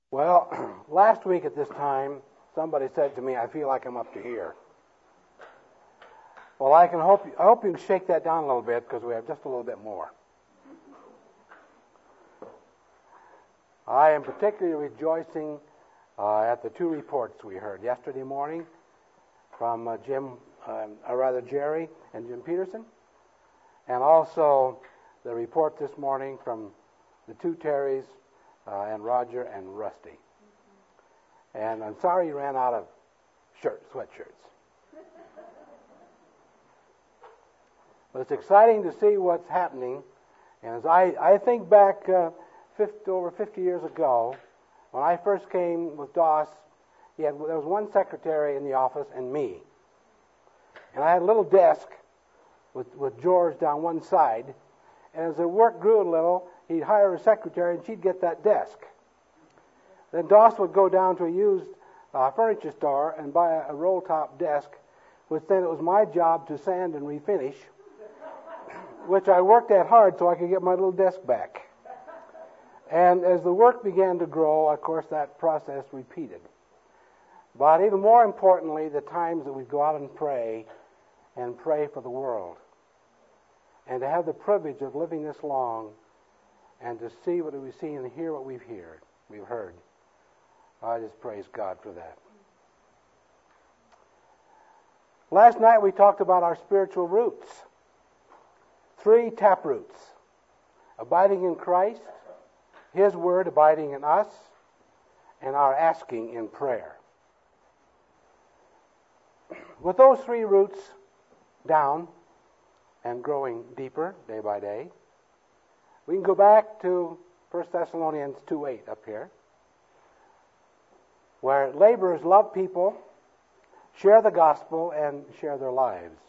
Well, last week at this time, somebody said to me, I feel like I'm up to here. Well, I hope you can shake that down a little bit because we have just a little bit more. I am particularly rejoicing at the two reports we heard yesterday morning from Jerry and Jim Peterson, and also the report this morning from the two Terrys and Roger and Rusty. And I'm sorry you ran out of sweatshirts. But it's exciting to see what's happening. And as I think back over 50 years ago, when I first came with Doss, there was one secretary in the office and me. And I had a little desk with George down one side. And as the work grew a little, he'd hire a secretary and she'd get that desk. Then Doss would go down to a used furniture store and buy a roll-top desk, which then it was my job to sand and refinish, which I worked at hard so I could get my little desk back. And as the work began to grow, of course, that process repeated. But even more importantly, the times that we go out and pray for the world. And to have the privilege of living this long and to see what we've seen and hear what we've heard. I just praise God for that. Last night we talked about our spiritual roots. 3 tap roots. Abiding in Christ, His Word abiding in us, and our asking in prayer. With those 3 roots down and growing deeper day by day, we can go back to 1 Thessalonians 2:8 up here, where laborers love people, share the gospel, and share their lives.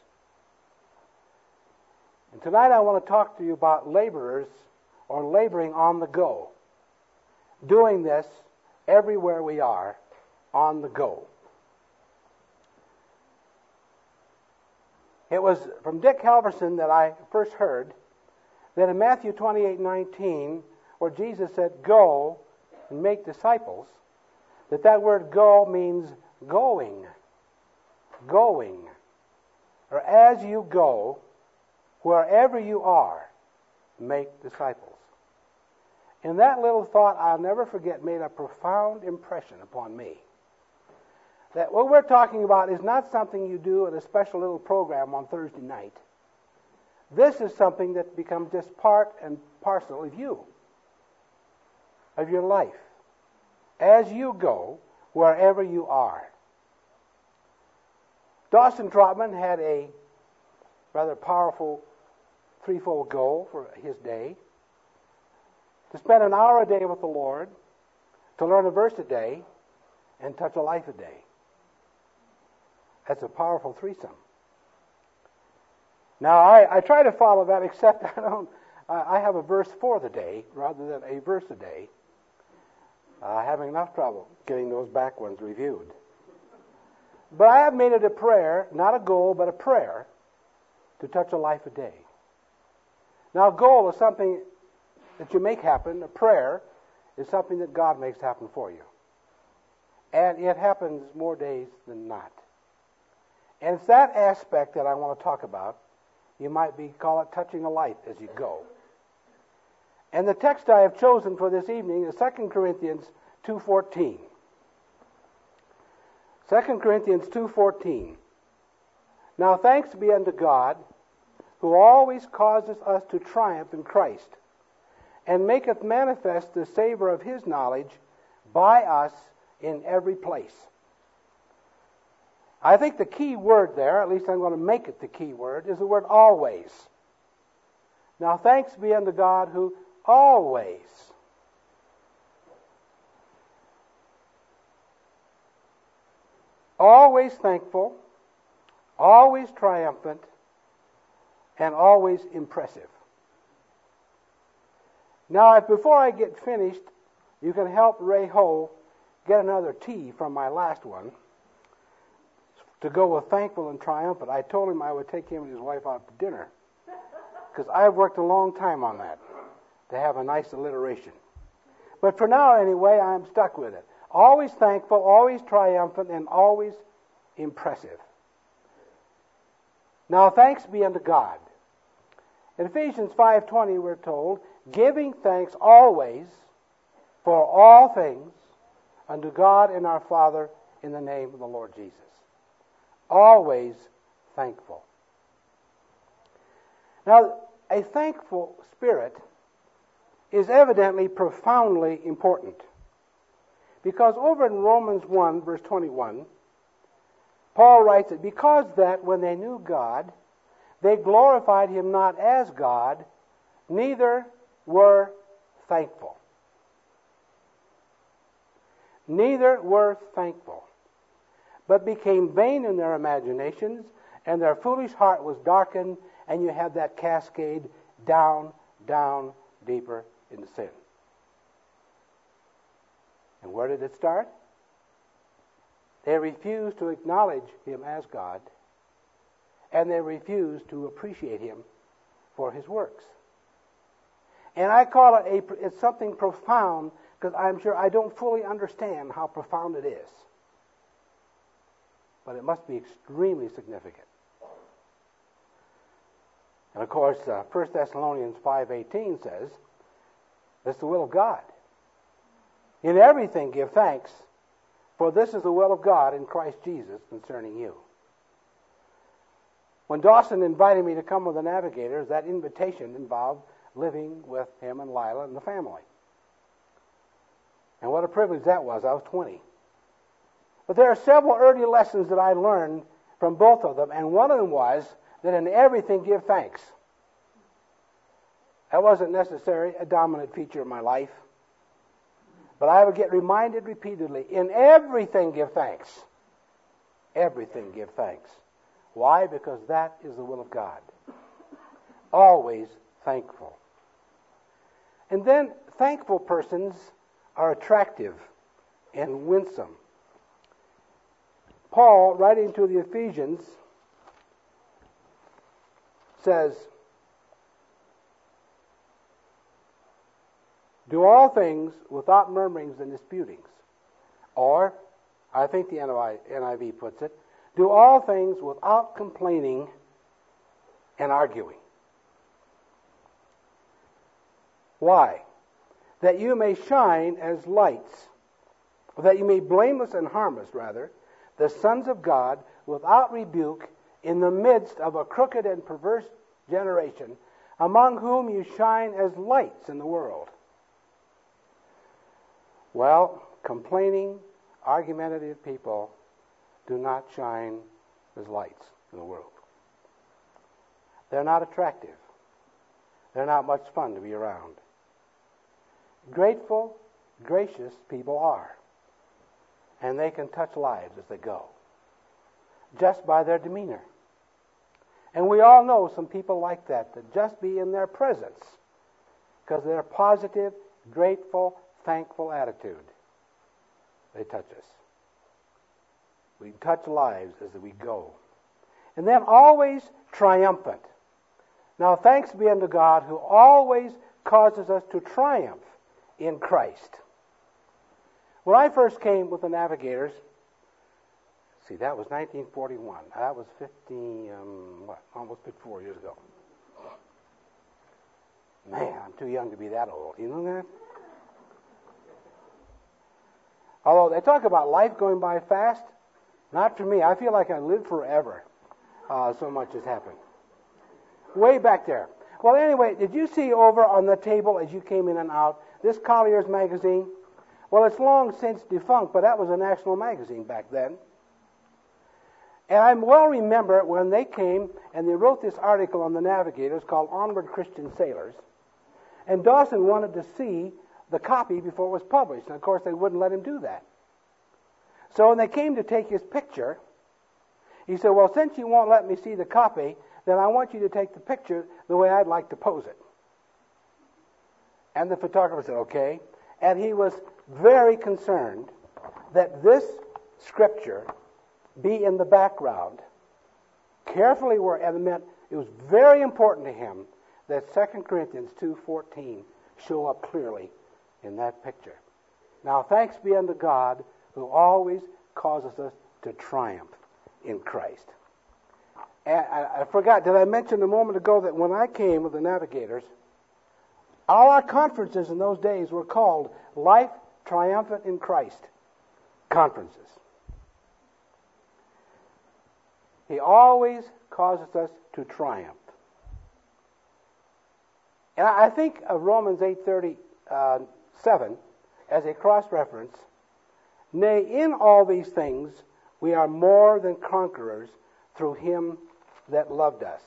And tonight I want to talk to you about laborers or laboring on the go. Doing this everywhere we are, on the go. It was from Dick Halverson that I first heard that in Matthew 28:19, where Jesus said, "Go and make disciples," that word "go" means going. Going. Or as you go, wherever you are, make disciples. And that little thought, I'll never forget, made a profound impression upon me. That what we're talking about is not something you do at a special little program on Thursday night. This is something that becomes just part and parcel of you, of your life, as you go, wherever you are. Dawson Trotman had a rather powerful threefold goal for his day: to spend an hour a day with the Lord, to learn a verse a day, and touch a life a day. That's a powerful threesome. Now, I try to follow that, except I have a verse for the day rather than a verse a day. Having enough trouble getting those back ones reviewed. But I have made it a prayer, not a goal, but a prayer, to touch a life a day. Now, a goal is something that you make happen. A prayer is something that God makes happen for you. And it happens more days than not. And it's that aspect that I want to talk about. You might call it touching a life as you go. And the text I have chosen for this evening is 2 Corinthians 2:14. 2 Corinthians 2:14. Now thanks be unto God, who always causes us to triumph in Christ, and maketh manifest the savor of His knowledge by us in every place. I think the key word there, at least I'm going to make it the key word, is the word always. Now thanks be unto God who always thankful, always triumphant, and always impressive. Now, before I get finished, you can help Ray Ho get another T from my last one to go with thankful and triumphant. I told him I would take him and his wife out to dinner because I've worked a long time on that to have a nice alliteration. But for now, anyway, I'm stuck with it. Always thankful, always triumphant, and always impressive. Now, thanks be unto God. In Ephesians 5:20, we're told, giving thanks always for all things unto God and our Father in the name of the Lord Jesus. Always thankful. Now, a thankful spirit is evidently profoundly important. Because over in Romans 1, verse 21, Paul writes that because that when they knew God, they glorified him not as God, neither were thankful. Neither were thankful, but became vain in their imaginations, and their foolish heart was darkened, and you have that cascade down, down, deeper into sin. And where did it start? They refused to acknowledge him as God, and they refused to appreciate him for his works. And I call it it's something profound, because I'm sure I don't fully understand how profound it is. But it must be extremely significant. And of course, 1 Thessalonians 5:18 says, it's the will of God. In everything give thanks, for this is the will of God in Christ Jesus concerning you. When Dawson invited me to come with the Navigators, that invitation involved living with him and Lila and the family. And what a privilege that was. I was 20. But there are several early lessons that I learned from both of them, and one of them was that in everything give thanks. That wasn't necessarily a dominant feature of my life, but I would get reminded repeatedly, in everything give thanks. Everything give thanks. Why? Because that is the will of God. Always thankful. And then thankful persons are attractive and winsome. Paul, writing to the Ephesians, says, do all things without murmurings and disputings. Or, I think the NIV puts it, do all things without complaining and arguing. Why? That you may shine as lights, or that you may be blameless and harmless, rather, the sons of God, without rebuke, in the midst of a crooked and perverse generation, among whom you shine as lights in the world. Well, complaining, argumentative people do not shine as lights in the world. They're not attractive. They're not much fun to be around. Grateful, gracious people are. And they can touch lives as they go, just by their demeanor. And we all know some people like that just be in their presence, because of their positive, grateful, thankful attitude, they touch us. We touch lives as we go. And then always triumphant. Now thanks be unto God who always causes us to triumph in Christ. When I first came with the Navigators, that was 1941. That was almost 54 years ago. Man, I'm too young to be that old. You know that? Although they talk about life going by fast, not for me. I feel like I lived forever. So much has happened. Way back there. Well, anyway, did you see over on the table as you came in and out, this Collier's magazine? Well, it's long since defunct, but that was a national magazine back then. And I well remember when they came and they wrote this article on the Navigators called Onward Christian Sailors. And Dawson wanted to see the copy before it was published. And of course they wouldn't let him do that. So when they came to take his picture, he said, well, since you won't let me see the copy, then I want you to take the picture the way I'd like to pose it. And the photographer said, okay. And he was very concerned that this scripture be in the background, carefully where it meant it was very important to him that 2 Corinthians 2:14 show up clearly in that picture. Now, thanks be unto God who always causes us to triumph in Christ. And I forgot, did I mention a moment ago that when I came with the Navigators, all our conferences in those days were called Life Triumphant in Christ conferences. He always causes us to triumph. And I think of Romans 8:37 as a cross-reference. Nay, in all these things we are more than conquerors through him that loved us.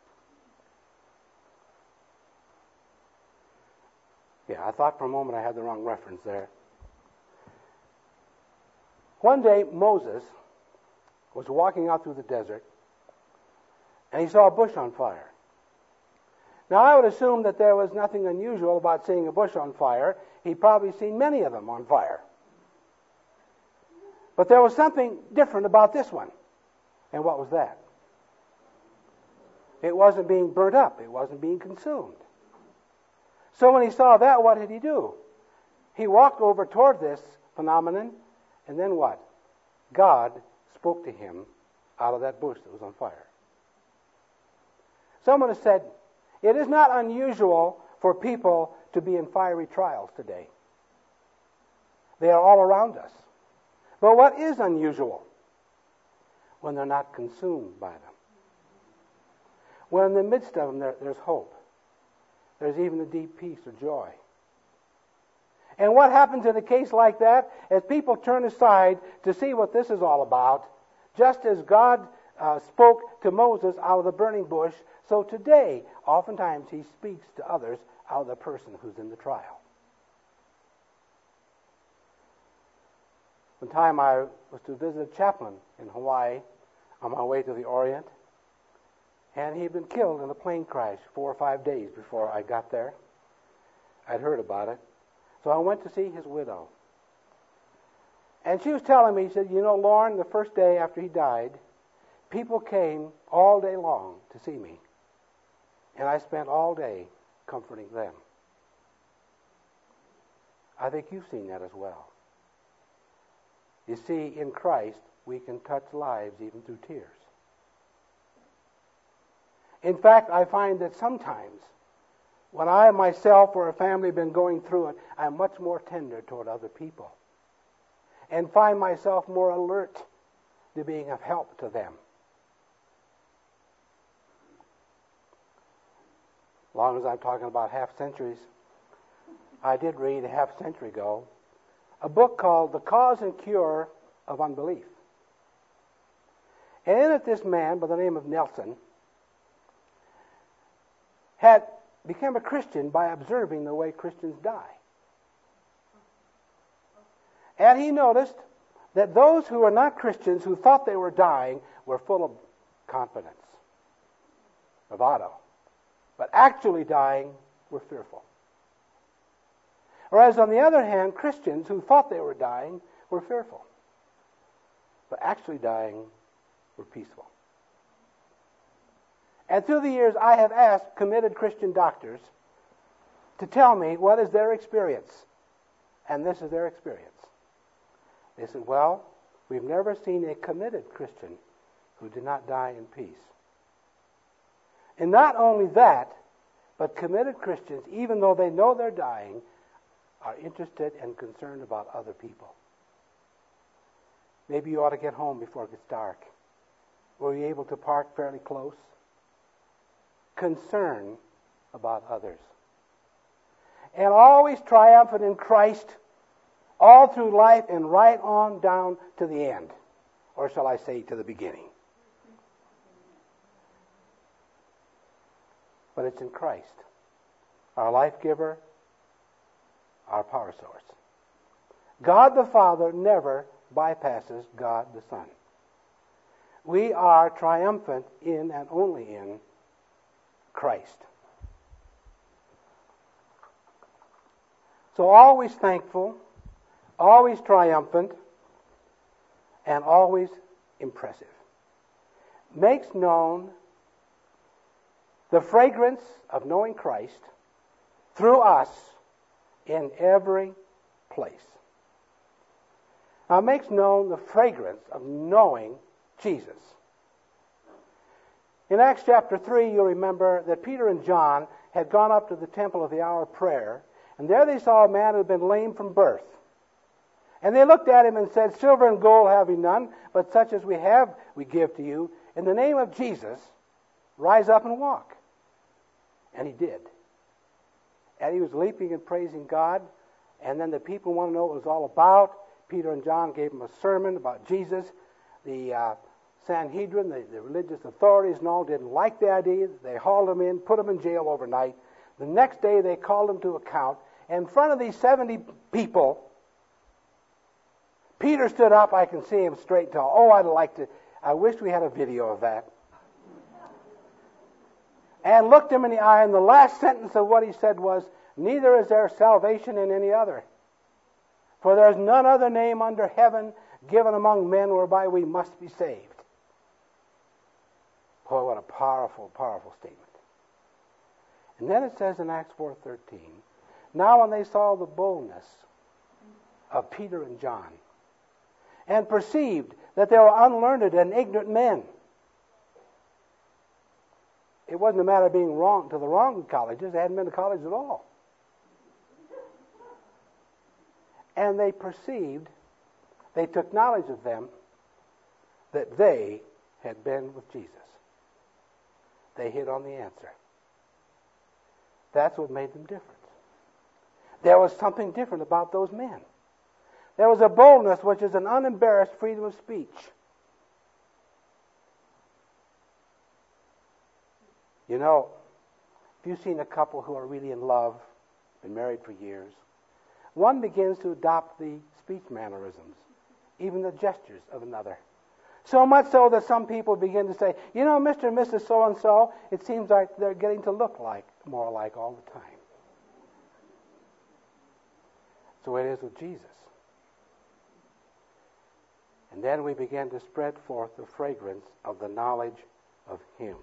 Yeah, I thought for a moment I had the wrong reference there. One day Moses was walking out through the desert and he saw a bush on fire. Now, I would assume that there was nothing unusual about seeing a bush on fire. He'd probably seen many of them on fire. But there was something different about this one. And what was that? It wasn't being burnt up. It wasn't being consumed. So when he saw that, what did he do? He walked over toward this phenomenon, and then what? God spoke to him out of that bush that was on fire. Someone has said, it is not unusual for people to be in fiery trials today. They are all around us. But what is unusual? When they're not consumed by them. When in the midst of them there's hope. There's even a deep peace or joy. And what happens in a case like that? As people turn aside to see what this is all about, just as God spoke to Moses out of the burning bush, so today, oftentimes he speaks to others out of the person who's in the trial. One time I was to visit a chaplain in Hawaii on my way to the Orient, and he had been killed in a plane crash 4 or 5 days before I got there. I'd heard about it. So I went to see his widow. And she was telling me, she said, you know, Lauren, the first day after he died, people came all day long to see me. And I spent all day comforting them. I think you've seen that as well. You see, in Christ, we can touch lives even through tears. In fact, I find that sometimes, when I myself or a family have been going through it, I'm much more tender toward other people. And find myself more alert to being of help to them. As long as I'm talking about half centuries, I did read a half century ago a book called The Cause and Cure of Unbelief. And in it, this man by the name of Nelson had become a Christian by observing the way Christians die. And he noticed that those who were not Christians, who thought they were dying, were full of confidence, bravado. But actually dying were fearful. Whereas on the other hand, Christians who thought they were dying were fearful. But actually dying were peaceful. And through the years, I have asked committed Christian doctors to tell me what is their experience. And this is their experience. They said, well, we've never seen a committed Christian who did not die in peace. And not only that, but committed Christians, even though they know they're dying, are interested and concerned about other people. Maybe you ought to get home before it gets dark. Were you able to park fairly close? Concern about others. And always triumphant in Christ, all through life and right on down to the end. Or shall I say to the beginning. But it's in Christ, our life giver, our power source. God the Father never bypasses God the Son. We are triumphant in and only in Christ. So always thankful, always triumphant, and always impressive. Makes known the fragrance of knowing Christ through us in every place. Now it makes known the fragrance of knowing Jesus. In Acts chapter 3, you'll remember that Peter and John had gone up to the temple of the hour of prayer, and there they saw a man who had been lame from birth. And they looked at him and said, "Silver and gold have we none, but such as we have we give to you. In the name of Jesus, rise up and walk." And he did. And he was leaping and praising God. And then the people want to know what it was all about. Peter and John gave him a sermon about Jesus. The Sanhedrin, the religious authorities and all, didn't like the idea. They hauled him in, put him in jail overnight. The next day they called him to account. And in front of these 70 people, Peter stood up. I can see him straight and tall. Oh, I wish we had a video of that. And looked him in the eye, and the last sentence of what he said was, "Neither is there salvation in any other. For there is none other name under heaven given among men whereby we must be saved." Boy, what a powerful, powerful statement. And then it says in Acts 4:13, "Now when they saw the boldness of Peter and John, and perceived that they were unlearned and ignorant men." It wasn't a matter of being wrong to the wrong colleges. They hadn't been to college at all. And they perceived, they took knowledge of them, that they had been with Jesus. They hit on the answer. That's what made them different. There was something different about those men. There was a boldness which is an unembarrassed freedom of speech. You know, if you've seen a couple who are really in love, been married for years, one begins to adopt the speech mannerisms, even the gestures of another. So much so that some people begin to say, "You know, Mr. and Mrs. So-and-so, it seems like they're getting to look like, more alike all the time." So it is with Jesus. And then we begin to spread forth the fragrance of the knowledge of Him.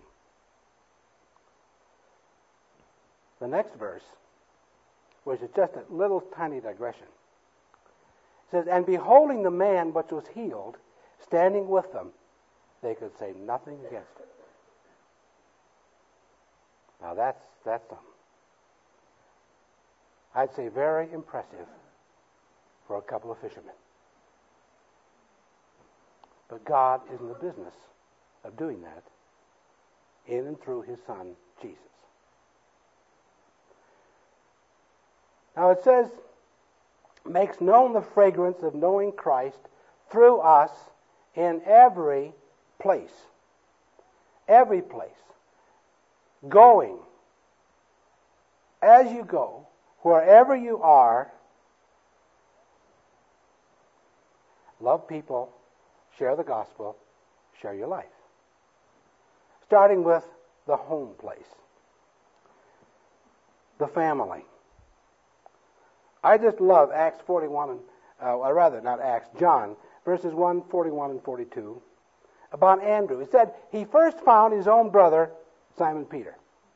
The next verse, which is just a little tiny digression, says, "And beholding the man which was healed, standing with them, they could say nothing against it." Now that's something. I'd say very impressive for a couple of fishermen. But God is in the business of doing that in and through His Son, Jesus. Now it says, "Makes known the fragrance of knowing Christ through us in every place." Every place. Going. As you go, wherever you are, love people, share the gospel, share your life. Starting with the home place. The family. I just love Acts 41, John, verses 1, 41 and 42, about Andrew. He said he first found his own brother, Simon Peter.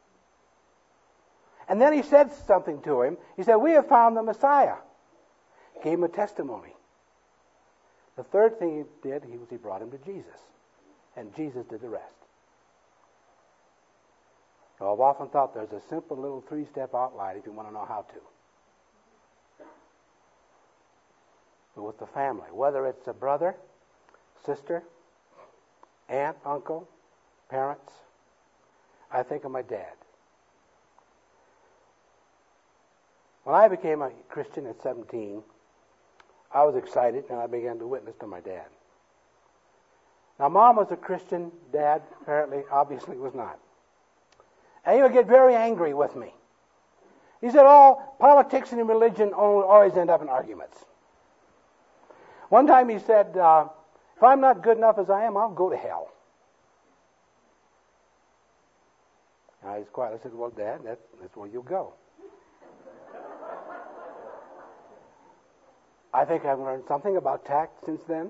And then he said something to him. He said, "We have found the Messiah." Gave him a testimony. The third thing he did, he brought him to Jesus. And Jesus did the rest. So I've often thought there's a simple little 3-step outline if you want to know how to. But with the family, whether it's a brother, sister, aunt, uncle, parents, I think of my dad. When I became a Christian at 17, I was excited and I began to witness to my dad. Now, Mom was a Christian, Dad obviously was not. And he would get very angry with me. He said, "Oh, politics and religion always end up in arguments." One time he said, "If I'm not good enough as I am, I'll go to hell." And I was quiet. I said, "Well, Dad, that's where you'll go." I think I've learned something about tact since then.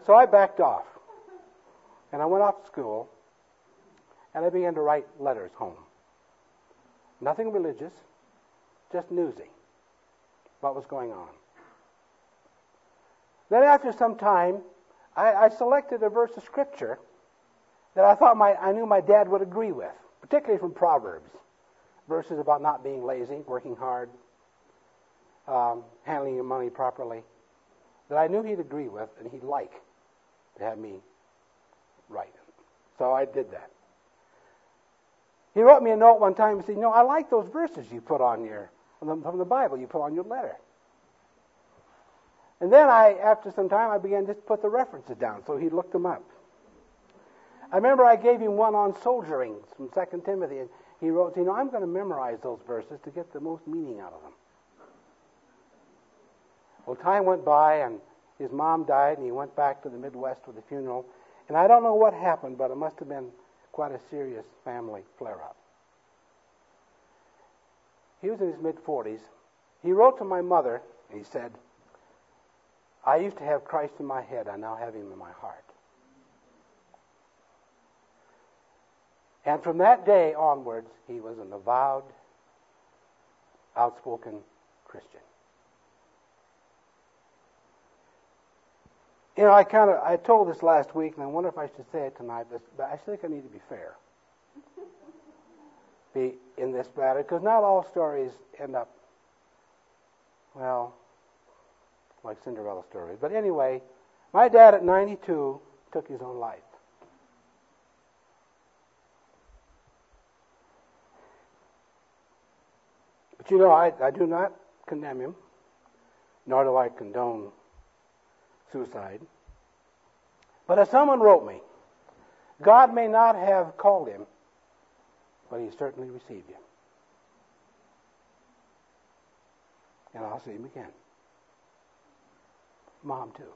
So I backed off. And I went off to school, and I began to write letters home. Nothing religious, just newsy. What was going on. Then after some time, I selected a verse of Scripture that I knew my dad would agree with, particularly from Proverbs. Verses about not being lazy, working hard, handling your money properly, that I knew he'd agree with and he'd like to have me write. So I did that. He wrote me a note one time and said, I like those verses you put on from the Bible, you put on your letter. And then after some time, I began just to put the references down, so he looked them up. I remember I gave him one on soldiering from 2 Timothy, and he wrote, I'm going to memorize those verses to get the most meaning out of them. Well, time went by, and his mom died, and he went back to the Midwest for the funeral. And I don't know what happened, but it must have been quite a serious family flare-up. He was in his mid-40s. He wrote to my mother, and he said, I used to have Christ in my head. I now have him in my heart. And from that day onwards, he was an avowed, outspoken Christian. I told this last week, and I wonder if I should say it tonight, but I think I need to be fair in this matter, because not all stories end up, like Cinderella stories. But anyway, my dad at 92 took his own life. But I do not condemn him, nor do I condone suicide. But as someone wrote me, God may not have called him, but he certainly received him. And I'll see him again. Mom, too.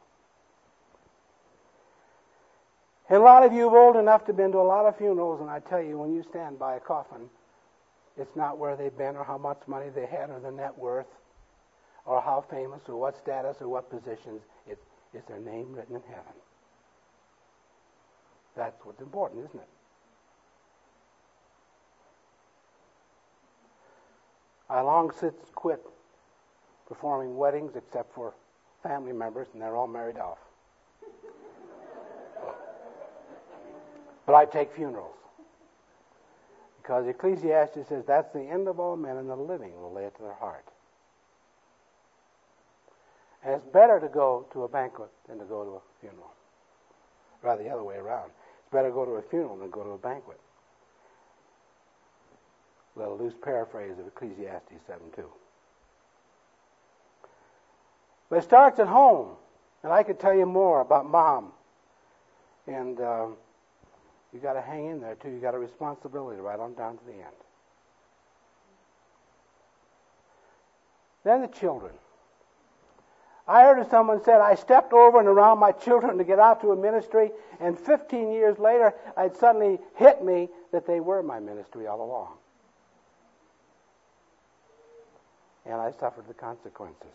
And a lot of you are old enough to have been to a lot of funerals, and I tell you, when you stand by a coffin, it's not where they've been or how much money they had or their net worth or how famous or what status or what positions. It's their name written in heaven. That's what's important, isn't it? I long since quit performing weddings except for family members, and they're all married off. But I take funerals. Because Ecclesiastes says that's the end of all men, and the living will lay it to their heart. And it's better to go to a banquet than to go to a funeral. Rather the other way around. It's better to go to a funeral than go to a banquet. A little loose paraphrase of Ecclesiastes 7:2. But it starts at home. And I could tell you more about Mom. And you got to hang in there, too. You got a responsibility right on down to the end. Then the children. I heard of someone said, I stepped over and around my children to get out to a ministry, and 15 years later, it suddenly hit me that they were my ministry all along. And I suffered the consequences.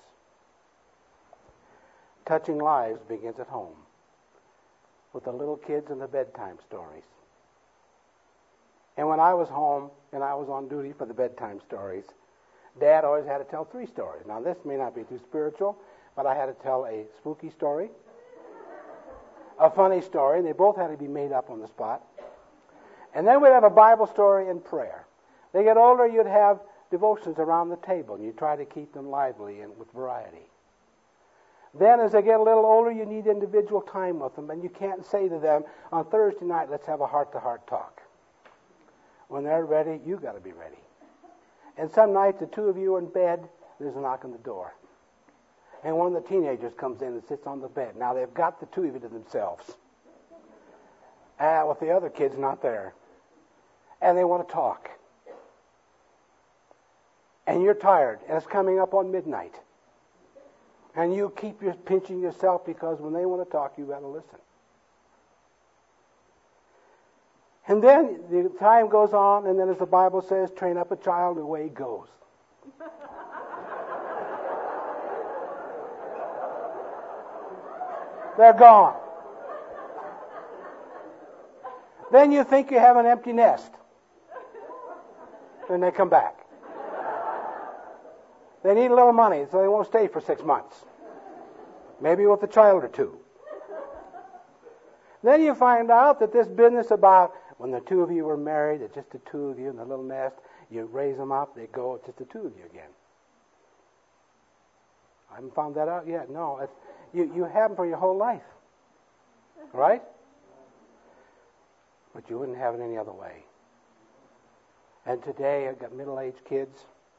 Touching lives begins at home, with the little kids and the bedtime stories. And when I was home and I was on duty for the bedtime stories, Dad always had to tell 3 stories. Now, this may not be too spiritual, but I had to tell a spooky story, a funny story, and they both had to be made up on the spot. And then we'd have a Bible story and prayer. They get older, you'd have devotions around the table, and you try to keep them lively and with variety. Then as they get a little older, you need individual time with them, and you can't say to them, on Thursday night, let's have a heart-to-heart talk. When they're ready, you got to be ready. And some nights, the 2 of you are in bed, there's a knock on the door. And one of the teenagers comes in and sits on the bed. Now, they've got the 2 of you to themselves. With the other kids not there. And they want to talk. And you're tired, and it's coming up on midnight. And you keep pinching yourself because when they want to talk, you got to listen. And then the time goes on, and then as the Bible says, train up a child the way he goes. They're gone. Then you think you have an empty nest. Then they come back. They need a little money, so they won't stay for 6 months. Maybe with a child or two. Then you find out that this business about when the two of you were married, it's just the two of you in the little nest, you raise them up, they go, it's just the two of you again. I haven't found that out yet. No, you have them for your whole life. Right? But you wouldn't have it any other way. And today I've got middle-aged kids.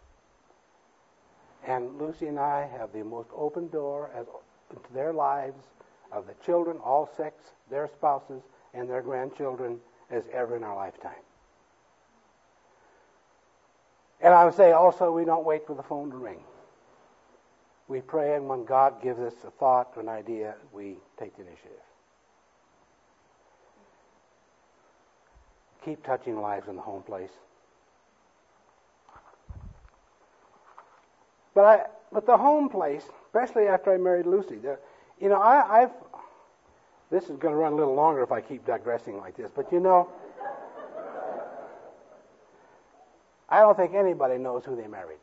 And Lucy and I have the most open door into their lives of the children, all sex, their spouses, and their grandchildren as ever in our lifetime. And I would say also we don't wait for the phone to ring. We pray, and when God gives us a thought or an idea, we take the initiative. Keep touching lives in the home place. But the home place, especially after I married Lucy, I've this is going to run a little longer if I keep digressing like this, but I don't think anybody knows who they married.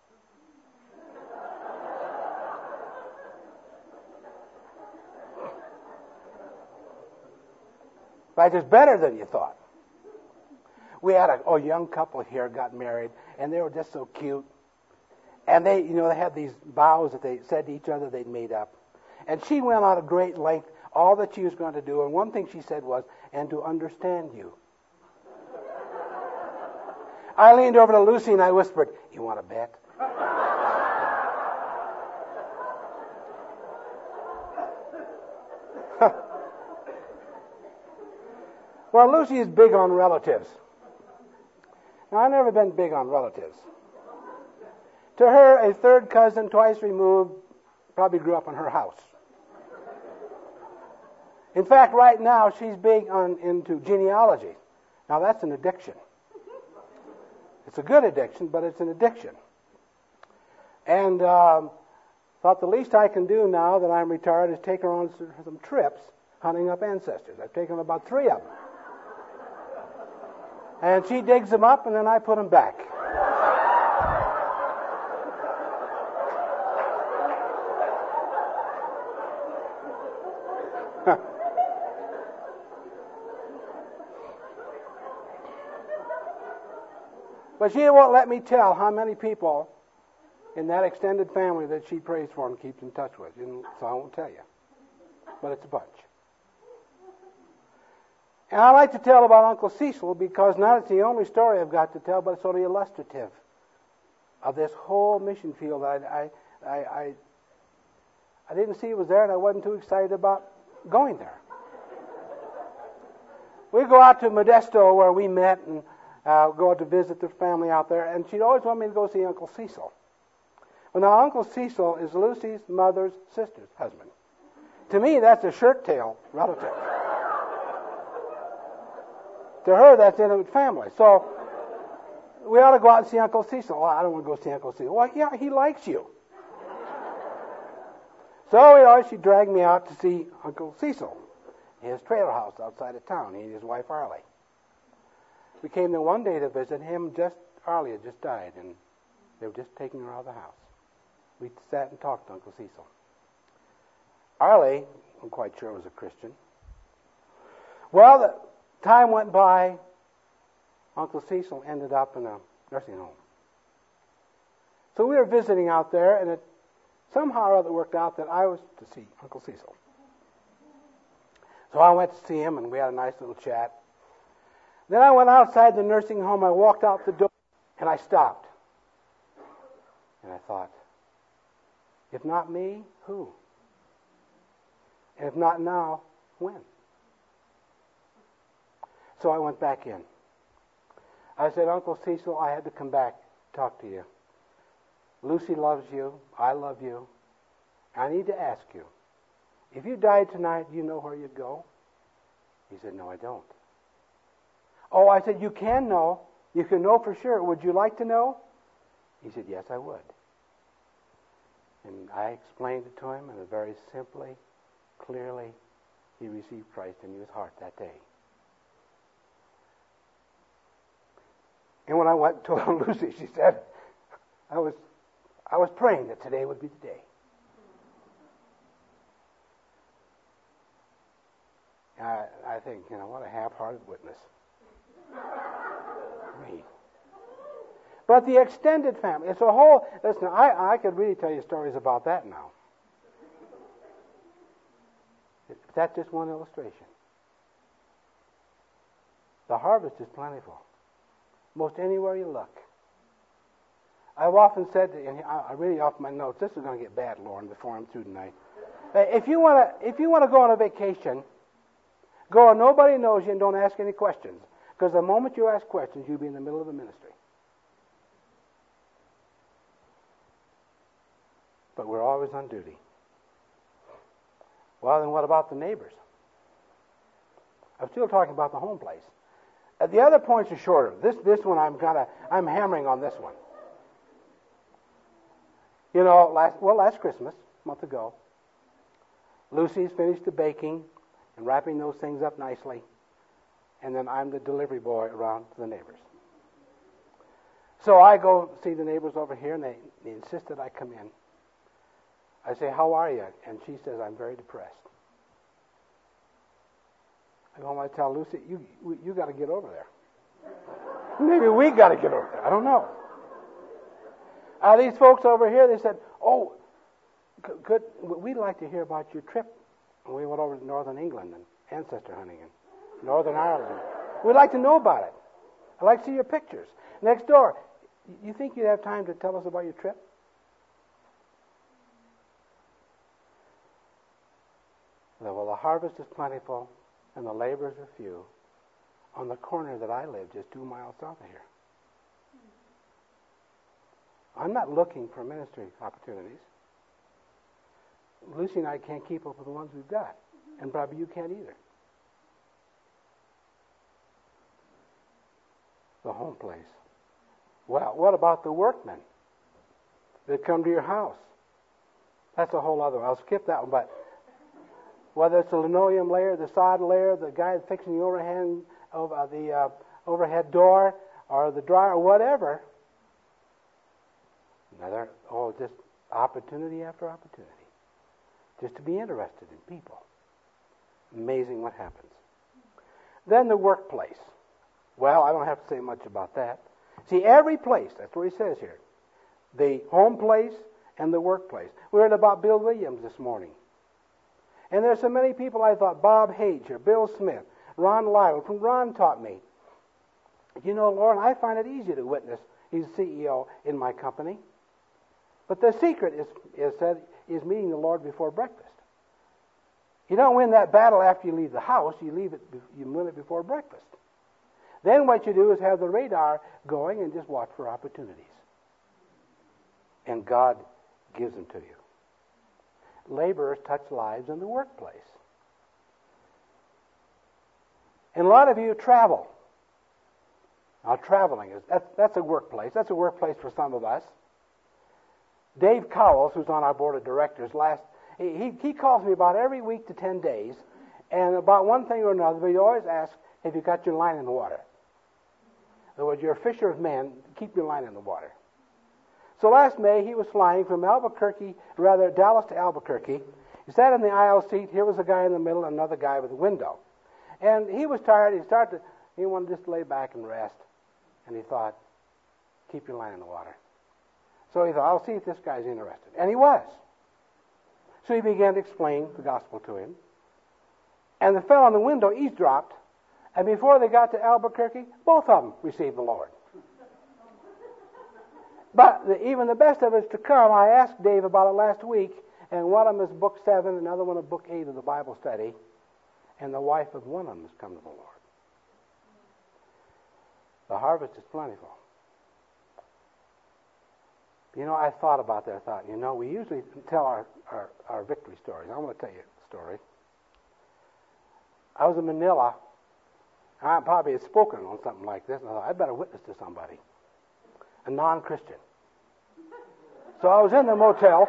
But it's better than you thought. We had a young couple here got married, and they were just so cute. And they had these vows that they said to each other they'd made up. And she went on a great length, all that she was going to do. And one thing she said was, and to understand you. I leaned over to Lucy and I whispered, you want to bet? Well, Lucy is big on relatives. Now, I've never been big on relatives. To her, a third cousin, twice removed, probably grew up in her house. In fact, right now, she's big into genealogy. Now, that's an addiction. It's a good addiction, but it's an addiction. And thought the least I can do now that I'm retired is take her on some trips hunting up ancestors. I've taken about 3 of them. And she digs them up, and then I put them back. But she won't let me tell how many people in that extended family that she prays for and keeps in touch with. So I won't tell you. But it's a bunch. And I like to tell about Uncle Cecil because not it's the only story I've got to tell, but it's sort of illustrative of this whole mission field. I didn't see it was there, and I wasn't too excited about going there. We go out to Modesto where we met and go out to visit the family out there, and she'd always want me to go see Uncle Cecil. Well, now, Uncle Cecil is Lucy's mother's sister's husband. To me, that's a shirt-tail relative. To her, that's intimate family. So, we ought to go out and see Uncle Cecil. Well, I don't want to go see Uncle Cecil. Well, yeah, he likes you. So, she dragged me out to see Uncle Cecil, his trailer house outside of town. He and his wife, Arlie. We came there one day to visit him. Arlie had just died, and they were just taking her out of the house. We sat and talked to Uncle Cecil. Arlie, I'm quite sure, was a Christian. Well, the time went by. Uncle Cecil ended up in a nursing home. So we were visiting out there, and it somehow or other worked out that I was to see Uncle Cecil. So I went to see him, and we had a nice little chat. Then I went outside the nursing home. I walked out the door, and I stopped. And I thought, if not me, who? And if not now, when? So I went back in. I said, Uncle Cecil, I had to come back to talk to you. Lucy loves you. I love you. I need to ask you, if you died tonight, do you know where you'd go? He said, no, I don't. Oh, I said, you can know. You can know for sure. Would you like to know? He said, yes, I would. And I explained it to him, and very simply, clearly, he received Christ into his heart that day. And when I went to Lucy, she said, I was praying that today would be the day. I think, what a half-hearted witness. Me. But the extended family, it's a whole, listen, I could really tell you stories about that now. That's just one illustration. The harvest is plentiful. Most anywhere you look. I've often said, and I really off my notes, this is going to get bad, Lauren, before I'm through tonight. If you want to go on a vacation, go and nobody knows you and don't ask any questions. Because the moment you ask questions, you'll be in the middle of the ministry. But we're always on duty. Well, then what about the neighbors? I'm still talking about the home place. The other points are shorter. This one I'm hammering on this one. Last Christmas, a month ago, Lucy's finished the baking and wrapping those things up nicely, and then I'm the delivery boy around to the neighbors. So I go see the neighbors over here, and they insist that I come in. I say, "How are you?" And she says, "I'm very depressed." I go home, I tell Lucy, you got to get over there. Maybe we got to get over there. I don't know. These folks over here, they said, "Oh, good. We'd like to hear about your trip." And we went over to Northern England and ancestor hunting in Northern Ireland. We'd like to know about it. I'd like to see your pictures. Next door, you think you'd have time to tell us about your trip? Well, the harvest is plentiful and the laborers are few on the corner that I live just 2 miles south of here. I'm not looking for ministry opportunities. Lucy and I can't keep up with the ones we've got, and probably you can't either. The home place. Well, what about the workmen that come to your house? That's a whole other one. I'll skip that one, but whether it's the linoleum layer, the sod layer, the guy fixing the overhead door, or the dryer, or whatever. Just opportunity after opportunity. Just to be interested in people. Amazing what happens. Then the workplace. Well, I don't have to say much about that. See, every place, that's what he says here. The home place and the workplace. We read about Bill Williams this morning. And there's so many people I thought, Bob Hage here, Bill Smith, Ron Lytle. Ron taught me. Lauren, I find it easy to witness. He's CEO in my company. But the secret is meeting the Lord before breakfast. You don't win that battle after you leave the house. You win it before breakfast. Then what you do is have the radar going and just watch for opportunities. And God gives them to you. Laborers touch lives in the workplace. And a lot of you travel. Now, traveling that's a workplace. That's a workplace for some of us. Dave Cowles, who's on our board of directors, he calls me about every week to 10 days, and about one thing or another, but he always asks, "Have you got your line in the water?" In other words, you're a fisher of men, keep your line in the water. So last May, he was flying from Dallas to Albuquerque. He sat in the aisle seat. Here was a guy in the middle, and another guy with a window. And he was tired. He wanted just to lay back and rest. And he thought, keep your line in the water. So he thought, I'll see if this guy's interested. And he was. So he began to explain the gospel to him. And the fellow in the window eavesdropped. And before they got to Albuquerque, both of them received the Lord. But even the best of it's to come. I asked Dave about it last week, and one of them is book 7, another one is book 8 of the Bible study, and the wife of one of them has come to the Lord. The harvest is plentiful. I thought about that. I thought, we usually tell our victory stories. I want to tell you a story. I was in Manila. I probably had spoken on something like this, and I thought, I better witness to somebody. A non-Christian. So I was in the motel.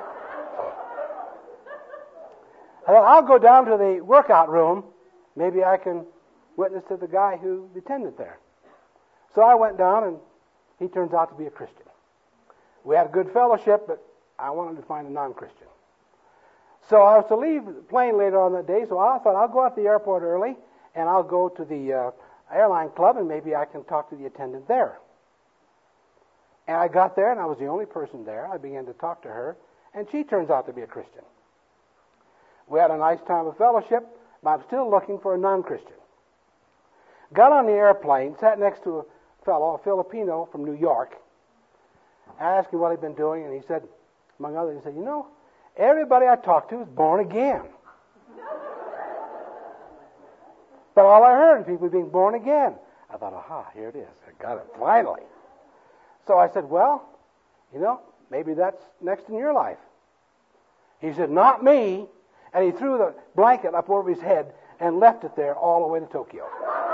I thought, I'll go down to the workout room. Maybe I can witness to the guy who attended there. So I went down and he turns out to be a Christian. We had a good fellowship, but I wanted to find a non-Christian. So I was to leave the plane later on that day, so I thought I'll go out to the airport early, and I'll go to the airline club, and maybe I can talk to the attendant there. And I got there, and I was the only person there. I began to talk to her, and she turns out to be a Christian. We had a nice time of fellowship, but I'm still looking for a non-Christian. Got on the airplane, sat next to a fellow, a Filipino from New York. I asked him what he'd been doing, and he said, among others, he said, you know, everybody I talk to is born again. But all I heard was people being born again. I thought, aha, here it is. I got it, finally. So I said, well, you know, maybe that's next in your life. He said, not me. And he threw the blanket up over his head and left it there all the way to Tokyo.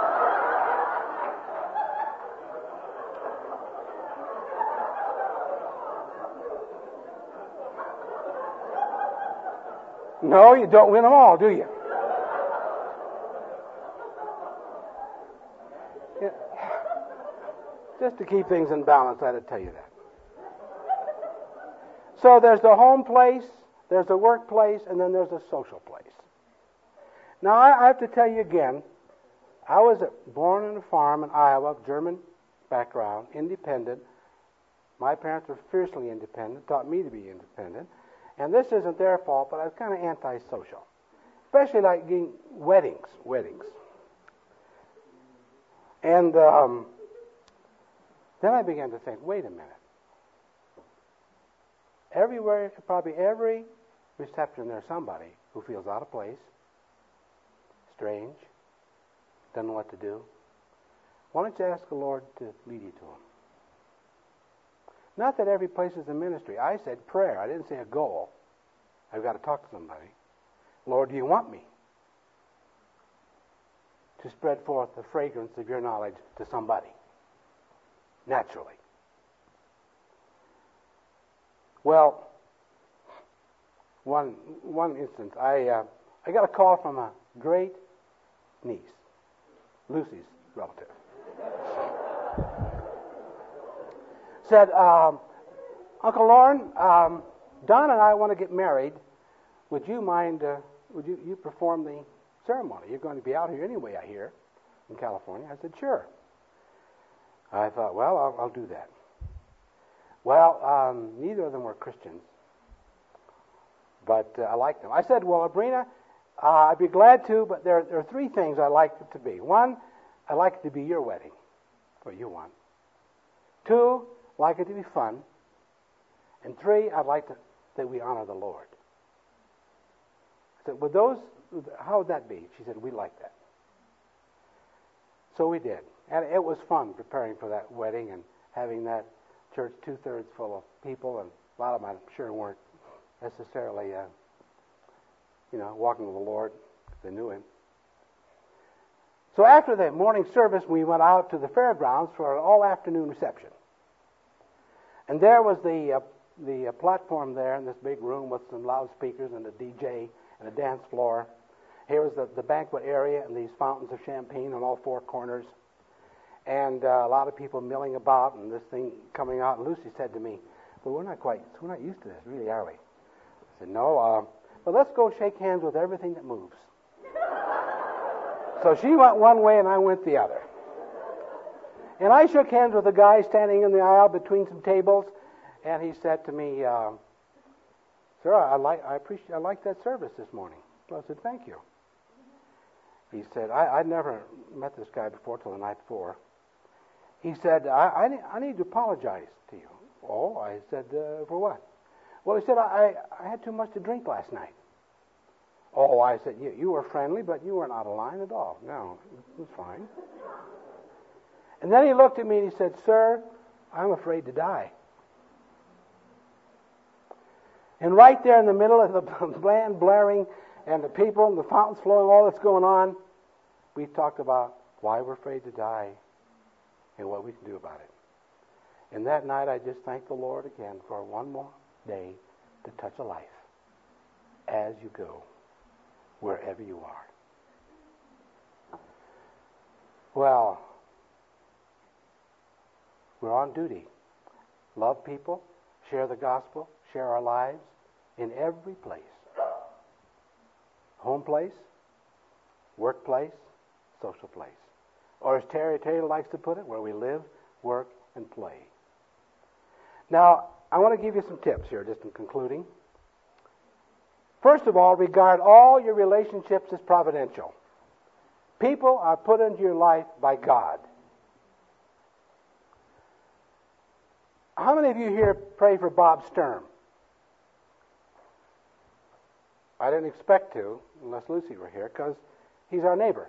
No, you don't win them all, do you? Yeah. Just to keep things in balance, I had to tell you that. So there's the home place, there's the workplace, and then there's the social place. Now, I have to tell you again, I was born on a farm in Iowa, German background, independent. My parents were fiercely independent, taught me to be independent. And this isn't their fault, but I was kind of antisocial. Especially like getting weddings. And then I began to think, wait a minute. Everywhere, probably every reception, there's somebody who feels out of place, strange, doesn't know what to do. Why don't you ask the Lord to lead you to them? Not that every place is a ministry. I said prayer. I didn't say a goal. I've got to talk to somebody. Lord, do you want me to spread forth the fragrance of your knowledge to somebody? Naturally. Well, one instance, I got a call from a great niece, Lucy's relative. Said, Uncle Lauren, Don and I want to get married. Would you mind, would you perform the ceremony? You're going to be out here anyway, I hear, in California. I said, sure. I thought, well, I'll do that. Well, neither of them were Christians, but I liked them. I said, well, Abrina, I'd be glad to, but there are three things I'd like it to be. One, I'd like it to be your wedding, what you want. Two, I'd like it to be fun. And three, I'd like that we honor the Lord. I said, how would that be? She said, we'd like that. So we did. And it was fun preparing for that wedding and having that church 2/3 full of people, and a lot of them I'm sure weren't necessarily, walking with the Lord because they knew Him. So after the morning service, we went out to the fairgrounds for an all-afternoon reception. And there was the platform there in this big room with some loudspeakers and a DJ and a dance floor. Here was the banquet area and these fountains of champagne on all four corners. And a lot of people milling about and this thing coming out. And Lucy said to me, well, we're not used to this, really, are we? I said, no, but let's go shake hands with everything that moves. So she went one way and I went the other. And I shook hands with a guy standing in the aisle between some tables, and he said to me, sir, I like that service this morning. Well, I said, thank you. He said, I'd never met this guy before till the night before. He said, I need to apologize to you. Oh, I said, for what? Well, he said, I had too much to drink last night. Oh, I said, you were friendly, but you weren't out of line at all. No, it was fine. And then he looked at me and he said, sir, I'm afraid to die. And right there in the middle of the band blaring and the people and the fountains flowing, all that's going on, we talked about why we're afraid to die and what we can do about it. And that night I just thanked the Lord again for one more day to touch a life as you go, wherever you are. Well, We're on duty. Love people, share the gospel, share our lives in every place. Home place, workplace, social place. Or as Terry Taylor likes to put it, where we live, work, and play. Now, I want to give you some tips here, just in concluding. First of all, regard all your relationships as providential. People are put into your life by God. How many of you here pray for Bob Sturm? I didn't expect to, unless Lucy were here, because he's our neighbor.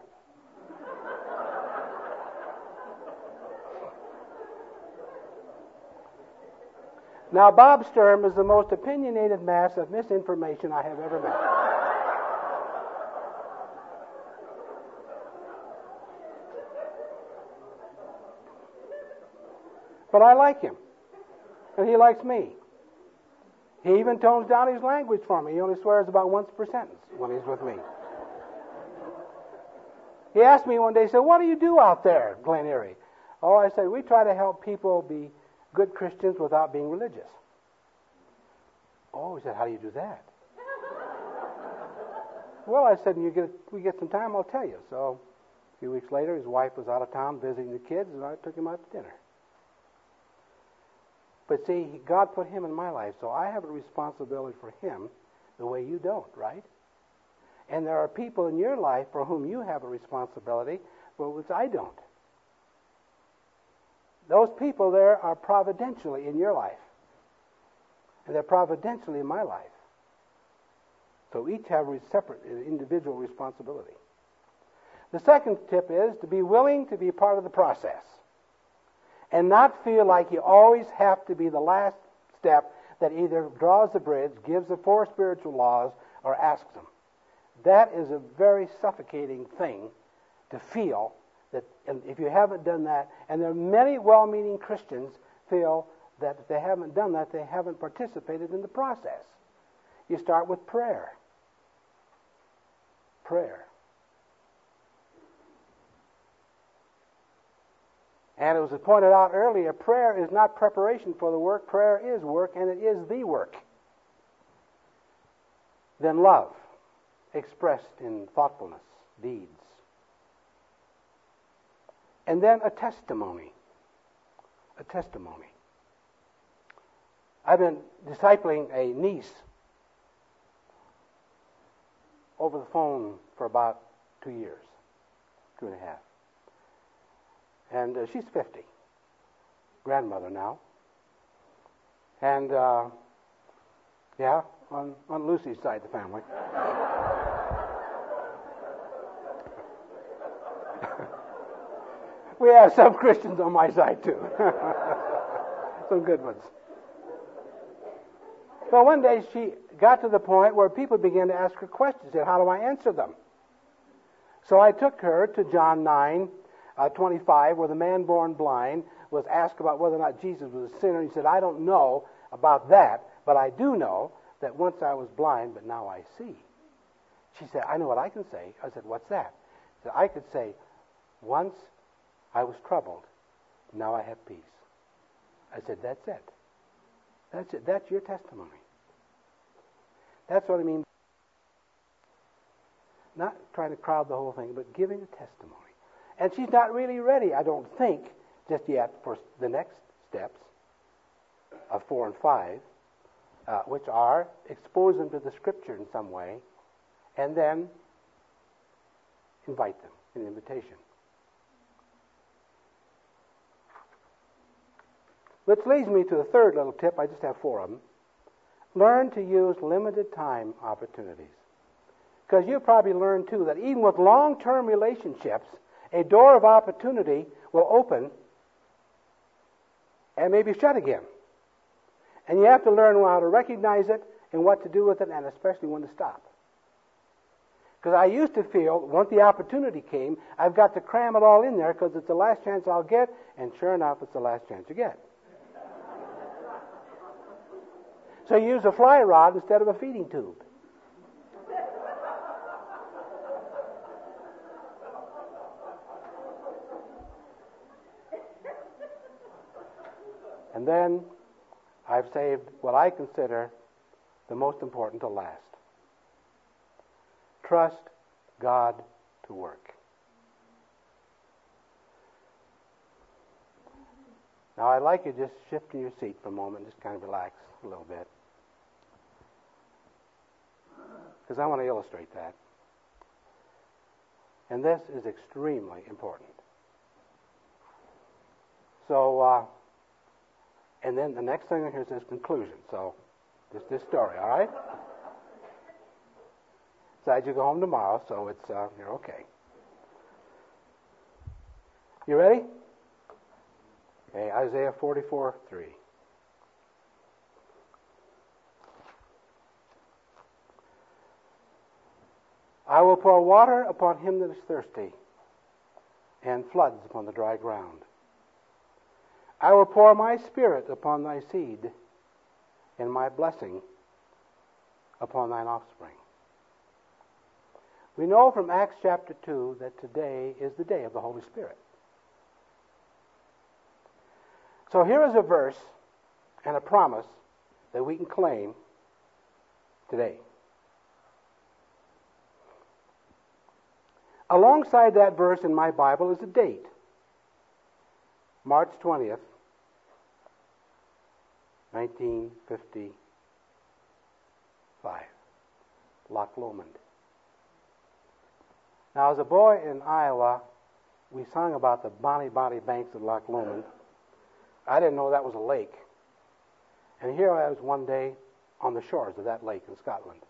Now, Bob Sturm is the most opinionated mass of misinformation I have ever met. But I like him, and he likes me. He even tones down his language for me. He only swears about once per sentence when he's with me. He asked me one day, he said, "What do you do out there, Glen Erie?" Oh, I said, "We try to help people be good Christians without being religious." Oh, he said, "How do you do that?" Well, I said, we get some time, I'll tell you. So a few weeks later, his wife was out of town visiting the kids, and I took him out to dinner. But see, God put him in my life, so I have a responsibility for him the way you don't, right? And there are people in your life for whom you have a responsibility for which I don't. Those people there are providentially in your life. And they're providentially in my life. So each have a separate individual responsibility. The second tip is to be willing to be part of the process. And not feel like you always have to be the last step that either draws the bridge, gives the four spiritual laws, or asks them. That is a very suffocating thing to feel that, and if you haven't done that, and there are many well-meaning Christians feel that if they haven't done that, they haven't participated in the process. You start with prayer. Prayer. And it was pointed out earlier, prayer is not preparation for the work. Prayer is work, and it is the work. Then love, expressed in thoughtfulness, deeds. And then a testimony. A testimony. I've been discipling a niece over the phone for about 2 years, 2.5. And she's 50, grandmother now. And, yeah, on Lucy's side of the family. We have some Christians on my side, too. Some good ones. Well, one day she got to the point where people began to ask her questions. And how do I answer them? So I took her to John 9:25, where the man born blind was asked about whether or not Jesus was a sinner. He said, "I don't know about that, but I do know that once I was blind, but now I see." She said, "I know what I can say." I said, "What's that?" She said, "I could say, once I was troubled, now I have peace." I said, "That's it. That's it. That's your testimony." That's what I mean. Not trying to crowd the whole thing, but giving a testimony. And she's not really ready, I don't think, just yet for the next steps of 4 and 5, which are expose them to the Scripture in some way, and then invite them, an invitation. Which leads me to the third little tip. I just have 4 of them. Learn to use limited time opportunities. Because you probably learned, too, that even with long-term relationships, a door of opportunity will open and maybe shut again. And you have to learn how to recognize it and what to do with it, and especially when to stop. Because I used to feel, once the opportunity came, I've got to cram it all in there because it's the last chance I'll get, and sure enough, it's the last chance you get. So you use a fly rod instead of a feeding tube. And then I've saved what I consider the most important to last. Trust God to work. Now I'd like you to just shift in your seat for a moment, just kind of relax a little bit. Because I want to illustrate that. And this is extremely important. So, and then the next thing here is this conclusion. So, just this story, all right? Besides, you go home tomorrow, so it's you're okay. You ready? Okay, Isaiah 44:3. I will pour water upon him that is thirsty, and floods upon the dry ground. I will pour my Spirit upon thy seed, and my blessing upon thine offspring. We know from Acts chapter 2 that today is the day of the Holy Spirit. So here is a verse and a promise that we can claim today. Alongside that verse in my Bible is a date. March 20th, 1955. Loch Lomond. Now, as a boy in Iowa, we sung about the bonny, bonny banks of Loch Lomond. I didn't know that was a lake. And here I was one day on the shores of that lake in Scotland.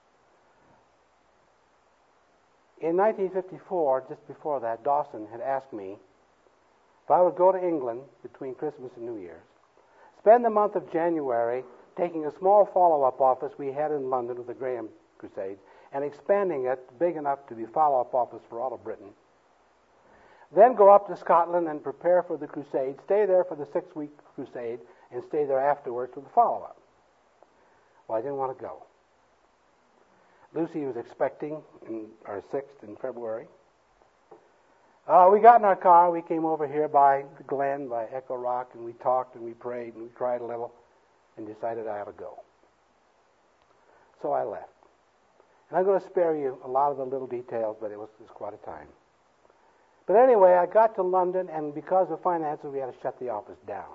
In 1954, just before that, Dawson had asked me if I would go to England between Christmas and New Year's, spend the month of January taking a small follow-up office we had in London with the Graham Crusade and expanding it big enough to be a follow-up office for all of Britain. Then go up to Scotland and prepare for the crusade, stay there for the 6-week crusade, and stay there afterwards for the follow-up. Well, I didn't want to go. Lucy was expecting our 6th in February. We got in our car. We came over here by the Glen, by Echo Rock, and we talked and we prayed and we cried a little and decided I ought to go. So I left. And I'm going to spare you a lot of the little details, but it was quite a time. But anyway, I got to London, and because of finances, we had to shut the office down.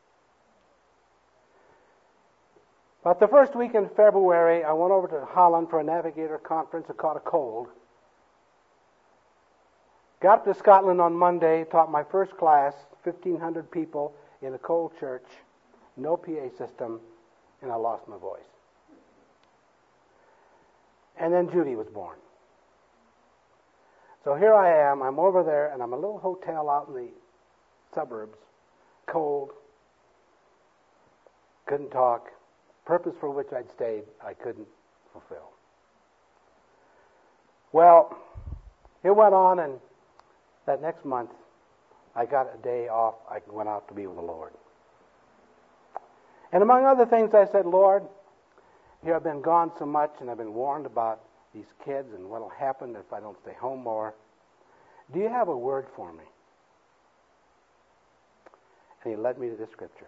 But the first week in February, I went over to Holland for a navigator conference and caught a cold. Got up to Scotland on Monday, taught my first class, 1,500 people in a cold church, no PA system, and I lost my voice. And then Judy was born. So here I am, I'm over there, and I'm in a little hotel out in the suburbs, cold, couldn't talk, purpose for which I'd stayed, I couldn't fulfill. Well, it went on, and that next month, I got a day off, I went out to be with the Lord. And among other things, I said, Lord, here I've been gone so much, and I've been warned about these kids and what will happen if I don't stay home more. Do you have a word for me? And he led me to this scripture.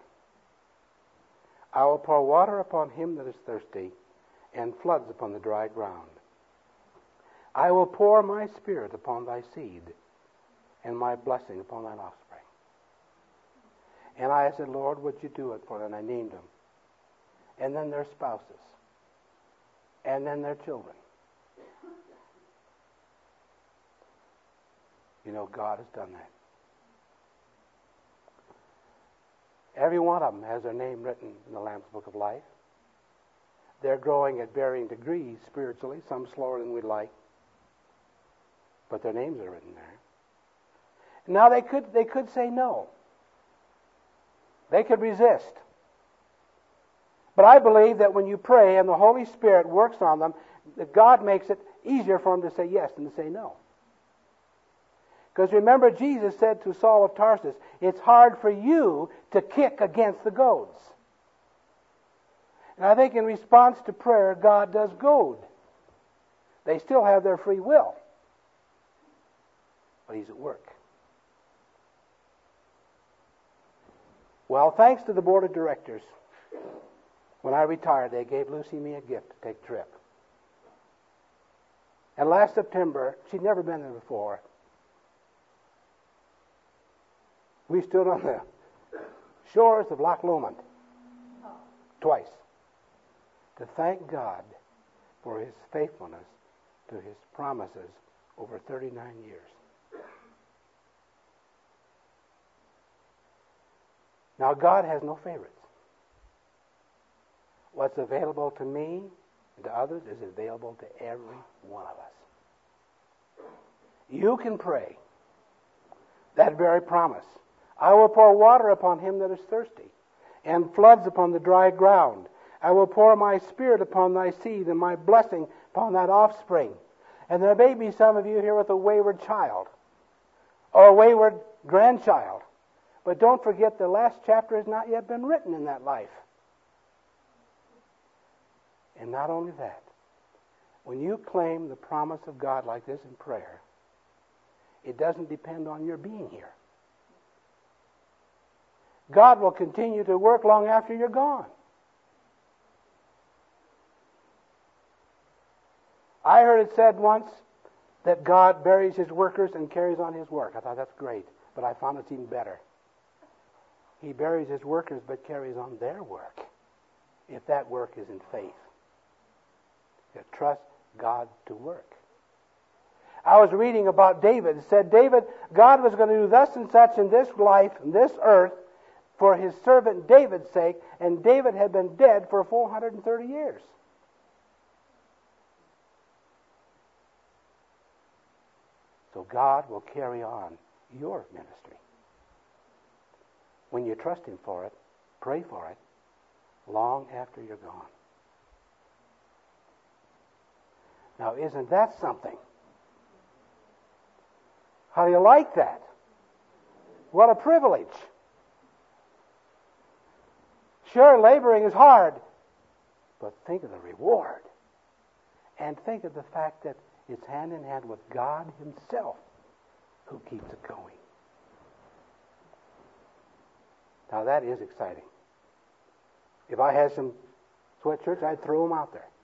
I will pour water upon him that is thirsty, and floods upon the dry ground. I will pour my Spirit upon thy seed, and my blessing upon thine offspring. And I said, Lord, would you do it for them? And I named them. And then their spouses. And then their children. You know, God has done that. Every one of them has their name written in the Lamb's Book of Life. They're growing at varying degrees spiritually, some slower than we'd like, but their names are written there. Now they could say no. They could resist. But I believe that when you pray and the Holy Spirit works on them, that God makes it easier for them to say yes than to say no. Because remember, Jesus said to Saul of Tarsus, it's hard for you to kick against the goads. And I think in response to prayer, God does goad. They still have their free will. But He's at work. Well, thanks to the board of directors, when I retired, they gave Lucy and me a gift to take a trip. And last September, she'd never been there before. We stood on the shores of Loch Lomond twice to thank God for His faithfulness to His promises over 39 years. Now, God has no favorites. What's available to me and to others is available to every one of us. You can pray that very promise. I will pour water upon him that is thirsty, and floods upon the dry ground. I will pour my Spirit upon thy seed, and my blessing upon that offspring. And there may be some of you here with a wayward child, or a wayward grandchild. But don't forget the last chapter has not yet been written in that life. And not only that, when you claim the promise of God like this in prayer, it doesn't depend on your being here. God will continue to work long after you're gone. I heard it said once that God buries His workers and carries on His work. I thought that's great, but I found it's even better. He buries His workers but carries on their work, if that work is in faith. You trust God to work. I was reading about David. It said, God was going to do thus and such in this life, in this earth, for His servant David's sake, and David had been dead for 430 years. So God will carry on your ministry. When you trust Him for it, pray for it, long after you're gone. Now, isn't that something? How do you like that? What a privilege. Sure, laboring is hard, but think of the reward. And think of the fact that it's hand in hand with God Himself who keeps it going. Now that is exciting. If I had some sweatshirts, I'd throw them out there.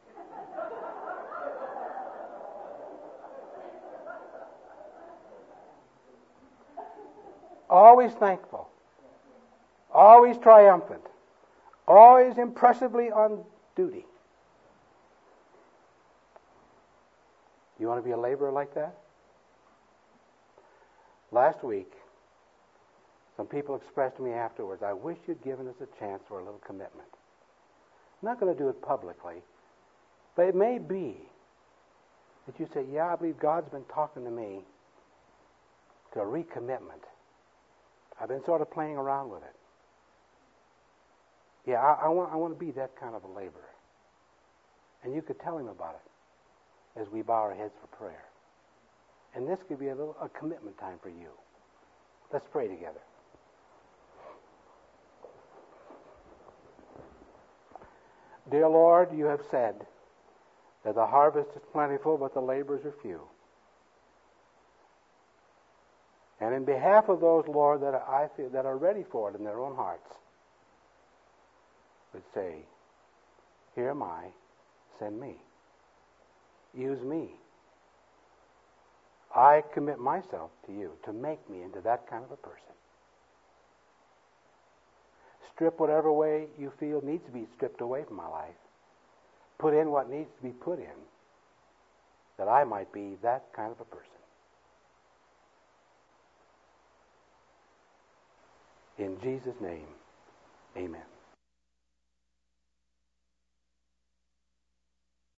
Always thankful. Always triumphant. Always impressively on duty. You want to be a laborer like that? Last week, some people expressed to me afterwards, I wish you'd given us a chance for a little commitment. I'm not going to do it publicly, but it may be that you say, yeah, I believe God's been talking to me to a recommitment. I've been sort of playing around with it. Yeah, I want to be that kind of a laborer. And you could tell Him about it as we bow our heads for prayer. And this could be a commitment time for you. Let's pray together. Dear Lord, you have said that the harvest is plentiful, but the laborers are few. And in behalf of those, Lord, that I feel that are ready for it in their own hearts, would say, here am I, send me. Use me. I commit myself to you to make me into that kind of a person. Strip whatever way you feel needs to be stripped away from my life. Put in what needs to be put in, that I might be that kind of a person. In Jesus' name, amen.